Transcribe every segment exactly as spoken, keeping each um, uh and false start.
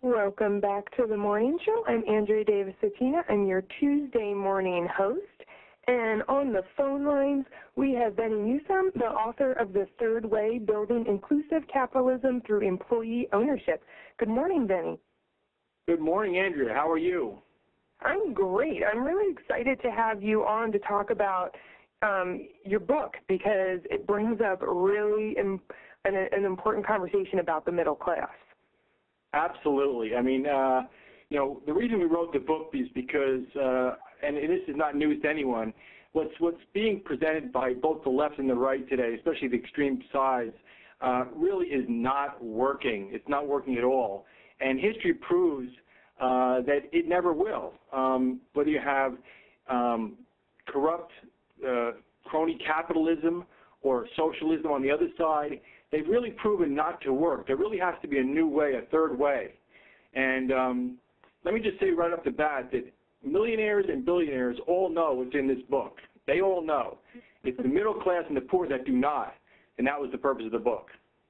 Welcome back to the morning show. I'm Andrea Davis-Satina. I'm your Tuesday morning host. And on the phone lines, we have Benny Newsome, the author of The Third Way, Building Inclusive Capitalism Through Employee Ownership. Good morning, Benny. Good morning, Andrea. How are you? I'm great. I'm really excited to have you on to talk about um, your book because it brings up really im- an, an important conversation about the middle class. Absolutely. I mean, uh, you know, the reason we wrote the book is because, uh, and this is not news to anyone, what's, what's being presented by both the left and the right today, especially the extreme sides, uh, really is not working. It's not working at all. And history proves uh, that it never will. Um, whether you have um, corrupt uh, crony capitalism or socialism on the other side, they've really proven not to work. There really has to be a new way, a third way. And um, let me just say right off the bat that millionaires and billionaires all know what's in this book. They all know. It's the middle class and the poor that do not, and that was the purpose of the book.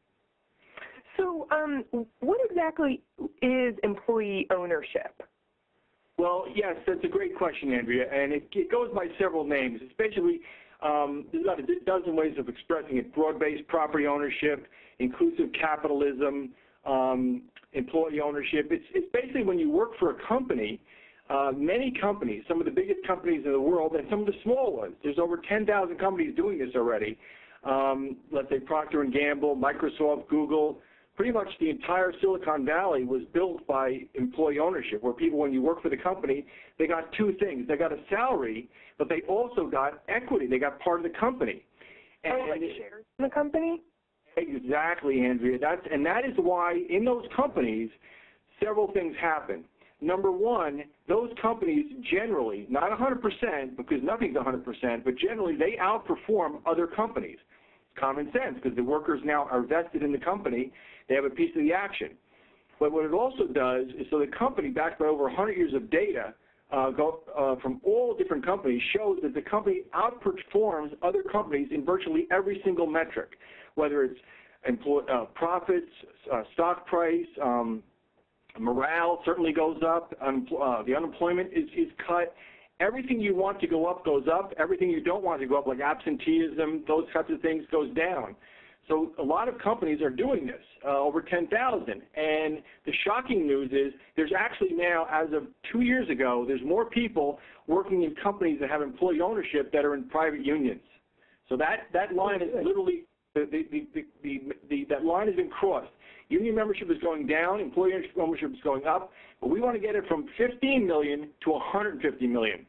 So um, what exactly is employee ownership? Well, yes, that's a great question, Andrea, and it, it goes by several names. It's basically Um, there's about a dozen ways of expressing it: broad-based property ownership, inclusive capitalism, um, employee ownership. It's, it's basically when you work for a company, uh, many companies, some of the biggest companies in the world and some of the small ones. There's over ten thousand companies doing this already. Um, let's say Procter and Gamble, Microsoft, Google. Pretty much the entire Silicon Valley was built by employee ownership, where people, when you work for the company, they got two things. They got a salary, but they also got equity. They got part of the company. And, oh, like shares in the company? Exactly, Andrea. That's, and that is why in those companies, several things happen. Number one, those companies generally, not one hundred percent, because nothing's one hundred percent, but generally they outperform other companies. It's common sense because the workers now are vested in the company. They have a piece of the action. But what it also does is, so the company, backed by over one hundred years of data uh, go, uh, from all different companies, shows that the company outperforms other companies in virtually every single metric, whether it's employ, uh, profits, uh, stock price, um, morale certainly goes up, um, uh, the unemployment is, is cut. Everything you want to go up goes up. Everything you don't want to go up, like absenteeism, those types of things, goes down. So a lot of companies are doing this, uh, over ten thousand. And the shocking news is there's actually now, as of two years ago, there's more people working in companies that have employee ownership that are in private unions. So that, that line is literally, the, the, the, the, the, the, that line has been crossed. Union membership is going down, employee ownership is going up, but we want to get it from fifteen million to one hundred fifty million.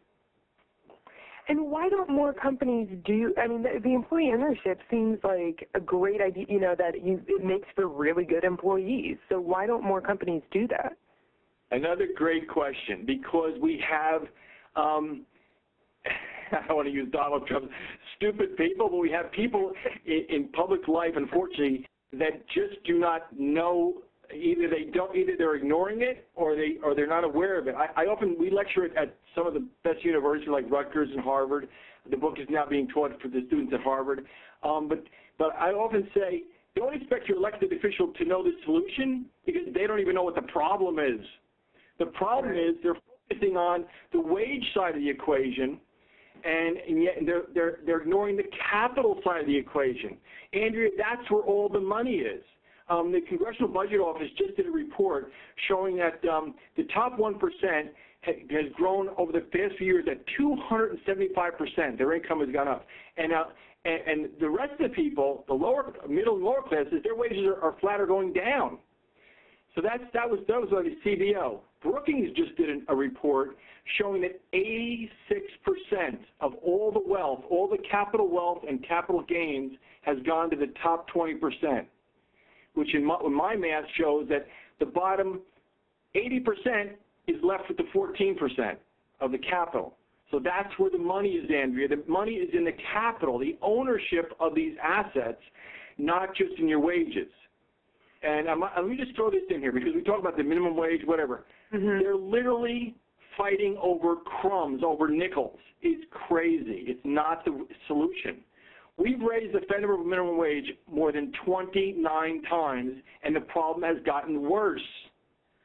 And why don't more companies do, I mean, the, the employee ownership seems like a great idea, you know, that you, it makes for really good employees. So why don't more companies do that? Another great question, because we have, um, I don't want to use Donald Trump, stupid people, but we have people in, in public life, unfortunately, that just do not know. Either they don't, either they're ignoring it, or they, or they're not aware of it. I, I often we lecture it at some of the best universities like Rutgers and Harvard. The book is now being taught for the students at Harvard. Um, but, but I often say, don't expect your elected official to know the solution because they don't even know what the problem is. The problem is they're focusing on the wage side of the equation, and, and yet they're, they're, they're ignoring the capital side of the equation. Andrea, that's where all the money is. Um, the Congressional Budget Office just did a report showing that um, the top one percent ha has grown over the past few years at two hundred seventy-five percent. Their income has gone up. And, uh, and, and the rest of the people, the lower, middle and lower classes, their wages are, are flat or going down. So that's, that was that was by the C B O. Brookings just did an, a report showing that eighty-six percent of all the wealth, all the capital wealth and capital gains has gone to the top twenty percent. Which in my, my math shows that the bottom eighty percent is left with the fourteen percent of the capital. So that's where the money is, Andrea. The money is in the capital, the ownership of these assets, not just in your wages. And I'm, let me just throw this in here because we talk about the minimum wage, whatever. Mm-hmm. They're literally fighting over crumbs, over nickels. It's crazy. It's not the solution. We've raised the federal minimum wage more than twenty-nine times, and the problem has gotten worse.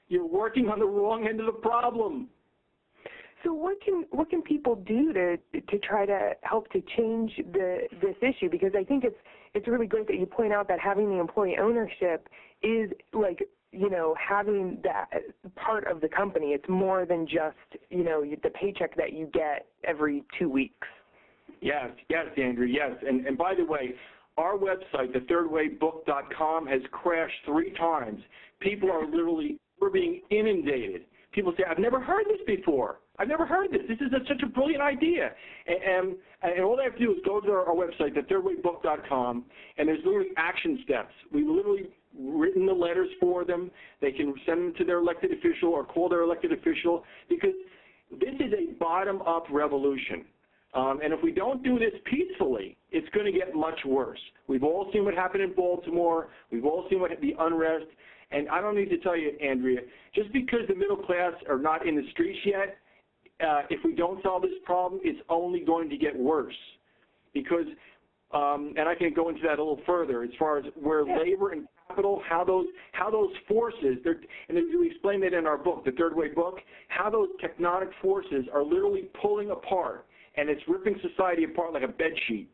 You're working on the wrong end of the problem. So what can what can people do to to try to help to change the this issue? Because I think it's it's really great that you point out that having the employee ownership is like, you know, having that part of the company. It's more than just, you know, the paycheck that you get every two weeks. Yes, yes, Andrea, yes. And and by the way, our website, the third way book dot com, has crashed three times. People are literally, we're being inundated. People say, I've never heard this before. I've never heard this. This is a, such a brilliant idea. And, and, and all they have to do is go to our, our website, the third way book dot com, and there's literally action steps. We've literally written the letters for them. They can send them to their elected official or call their elected official, because this is a bottom-up revolution. Um, and if we don't do this peacefully, it's going to get much worse. We've all seen what happened in Baltimore. We've all seen what the unrest. And I don't need to tell you, Andrea, just because the middle class are not in the streets yet, uh, if we don't solve this problem, it's only going to get worse. Because, um, and I can go into that a little further, as far as where yeah. labor and capital, how those how those forces, and we explain that in our book, the Third Way book, how those tectonic forces are literally pulling apart, and it's ripping society apart like a bed sheet.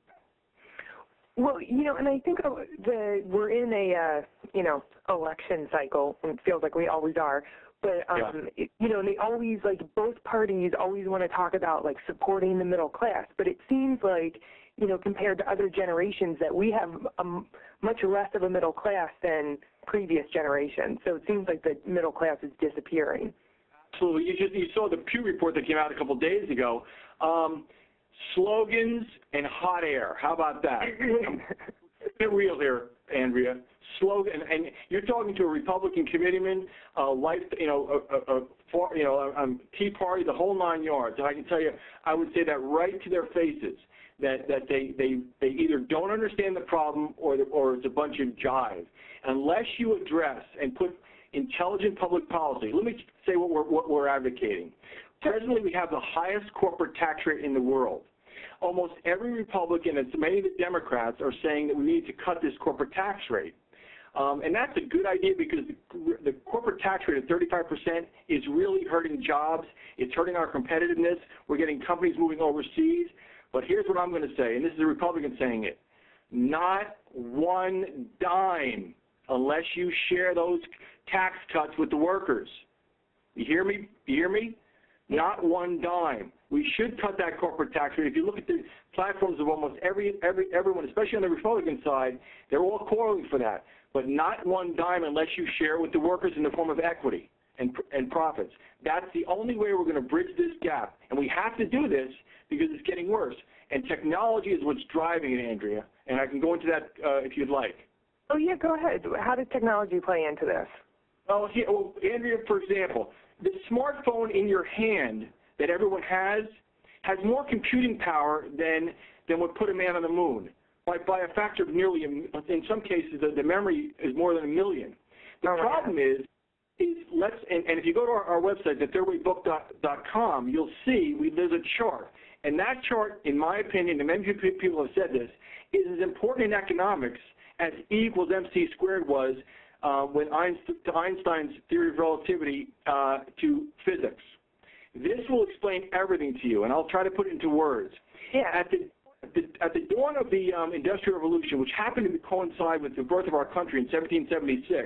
Well, you know, and I think the, we're in a, uh, you know, election cycle, and it feels like we always are. But, um, yeah. it, you know, and they always, like, both parties always want to talk about, like, supporting the middle class. But it seems like, you know, compared to other generations, that we have a, much less of a middle class than previous generations. So it seems like the middle class is disappearing. Absolutely. You, just, you saw the Pew report that came out a couple of days ago. Um, slogans and hot air. How about that? Get real here, Andrea. Slogan, and you're talking to a Republican committeeman, uh, life, you know, a, a, a for, you know, a, a Tea Party, the whole nine yards. And I can tell you, I would say that right to their faces, that that they they they either don't understand the problem or the, or it's a bunch of jive. Unless you address and put intelligent public policy. Let me say what we're what we're advocating. Presently, we have the highest corporate tax rate in the world. Almost every Republican and many of the Democrats are saying that we need to cut this corporate tax rate. Um, and that's a good idea, because the, the corporate tax rate of thirty-five percent is really hurting jobs. It's hurting our competitiveness. We're getting companies moving overseas. But here's what I'm going to say, and this is a Republican saying it. Not one dime unless you share those tax cuts with the workers. You hear me? You hear me? Not one dime. We should cut that corporate tax rate. If you look at the platforms of almost every, every, everyone, especially on the Republican side, they're all calling for that. But not one dime unless you share it with the workers in the form of equity and, and profits. That's the only way we're going to bridge this gap. And we have to do this because it's getting worse. And technology is what's driving it, Andrea. And I can go into that uh, if you'd like. Oh, yeah, go ahead. How does technology play into this? Well, here, well, Andrea, for example, the smartphone in your hand that everyone has has more computing power than than would put a man on the moon, by, by a factor of nearly, a, in some cases, the, the memory is more than a million. The oh, problem yeah. is, is let's, and, and if you go to our, our website, the third way book dot com, you'll see we, there's a chart. And that chart, in my opinion, and many people have said this, is as important in economics as E equals mc squared was uh, when Einstein's theory of relativity uh, to physics. This will explain everything to you, and I'll try to put it into words. Yeah. At the, at the, at the dawn of the um, Industrial Revolution, which happened to coincide with the birth of our country in seventeen seventy-six,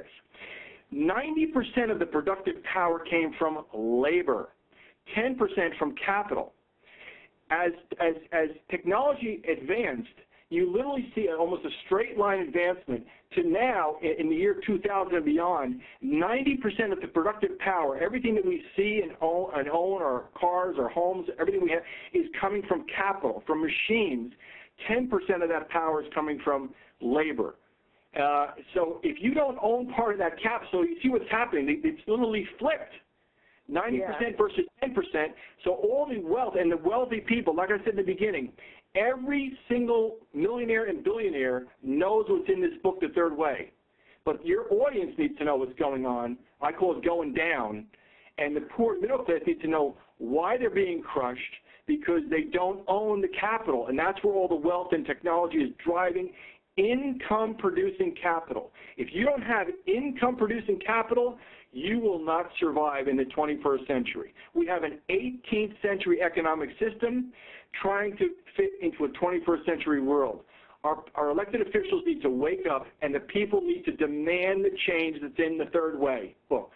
ninety percent of the productive power came from labor, ten percent from capital. As, as, as technology advanced, you literally see almost a straight line advancement to now, in the year two thousand and beyond, ninety percent of the productive power, everything that we see and own, and own, our cars, our homes, everything we have, is coming from capital, from machines. ten percent of that power is coming from labor. Uh, so if you don't own part of that capital, you see what's happening. It's literally flipped. ninety percent yeah. versus ten percent. So all the wealth and the wealthy people, like I said in the beginning, every single millionaire and billionaire knows what's in this book, The Third Way. But your audience needs to know what's going on. I call it going down. And the poor middle class need to know why they're being crushed, because they don't own the capital. And that's where all the wealth and technology is driving income-producing capital. If you don't have income-producing capital, you will not survive in the twenty-first century. We have an eighteenth century economic system trying to fit into a twenty-first century world. Our, our elected officials need to wake up, and the people need to demand the change that's in the Third Way book.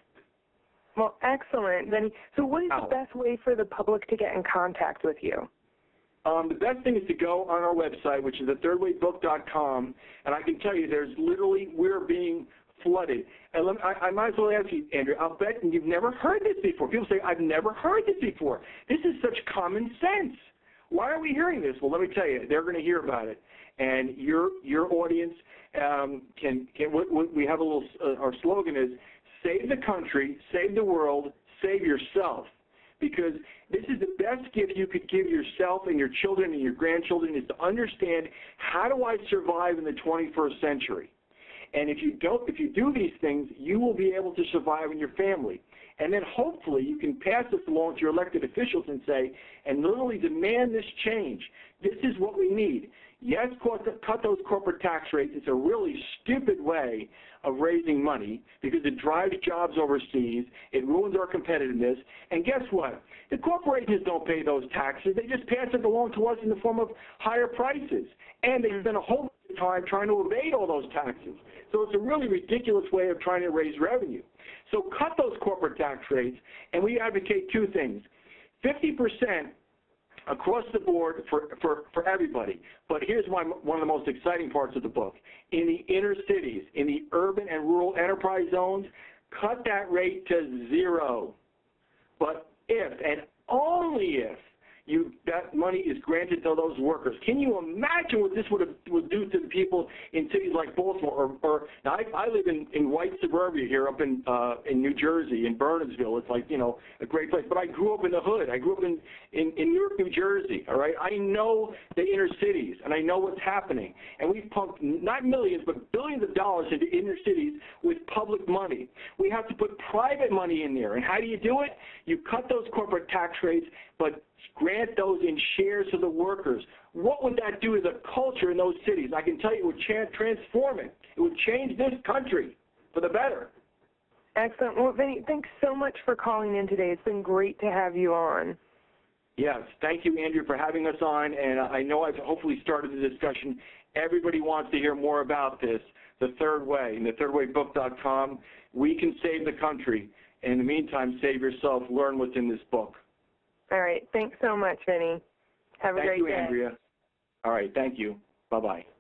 Well, excellent. Then, so what is the best way for the public to get in contact with you? Um, the best thing is to go on our website, which is the third way book dot com, and I can tell you there's literally, we're being flooded. And let me, I, I might as well ask you, Andrea, I'll bet you've never heard this before. People say, I've never heard this before. This is such common sense. Why are we hearing this? Well, let me tell you, they're going to hear about it. And your your audience um, can, can what, what we have a little, uh, our slogan is, save the country, save the world, save yourself. Because this is the best gift you could give yourself and your children and your grandchildren, is to understand, how do I survive in the twenty-first century? And if you don't, if you do these things, you will be able to survive in your family. And then hopefully you can pass this along to your elected officials and say, and literally demand this change. This is what we need. Yes, cut those corporate tax rates. It's a really stupid way of raising money because it drives jobs overseas. It ruins our competitiveness. And guess what? The corporations don't pay those taxes. They just pass it along to us in the form of higher prices. And they spend a whole lot of time trying to evade all those taxes. So it's a really ridiculous way of trying to raise revenue. So cut those corporate tax rates, and we advocate two things. fifty percent across the board for, for, for everybody. But here's one, one of the most exciting parts of the book. In the inner cities, in the urban and rural enterprise zones, cut that rate to zero. But if, and only if, you, that money is granted to those workers. Can you imagine what this would, have, would do to the people in cities like Baltimore? Or, or now I, I live in, in white suburbia here up in, uh, in New Jersey, in Bernardsville. It's like, you know, a great place. But I grew up in the hood. I grew up in, in, in Newark, New Jersey, all right? I know the inner cities, and I know what's happening. And we've pumped not millions, but billions of dollars into inner cities with public money. We have to put private money in there. And how do you do it? You cut those corporate tax rates, but grant those in shares to the workers. What would that do to the culture in those cities? I can tell you it would transform it. It would change this country for the better. Excellent. Well, Vinny, thanks so much for calling in today. It's been great to have you on. Yes. Thank you, Andrew, for having us on. And I know I've hopefully started the discussion. Everybody wants to hear more about this, The Third Way, and the third way book dot com. We can save the country. In the meantime, save yourself. Learn what's in this book. All right. Thanks so much, Vinny. Have a great day. Thank you, Andrea. All right. Thank you. Bye-bye.